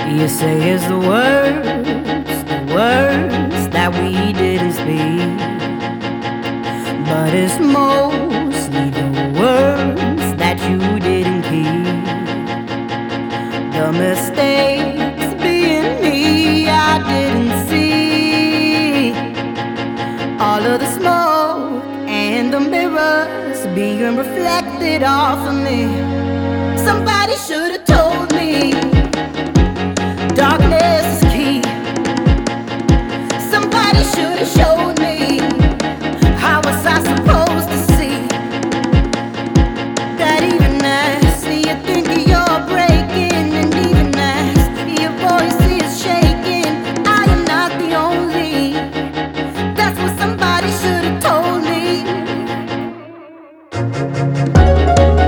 You say it's the words that we didn't speak, but it's mostly the words that you didn't keep. The mistakes being me, I didn't see. All of the smoke and the mirrors being reflected off of me. Somebody should have told me darkness is key. Somebody should have showed me. How was I supposed to see that even as you think you're breaking, and even as your voice is shaking, I am not the only. That's what somebody should have told me.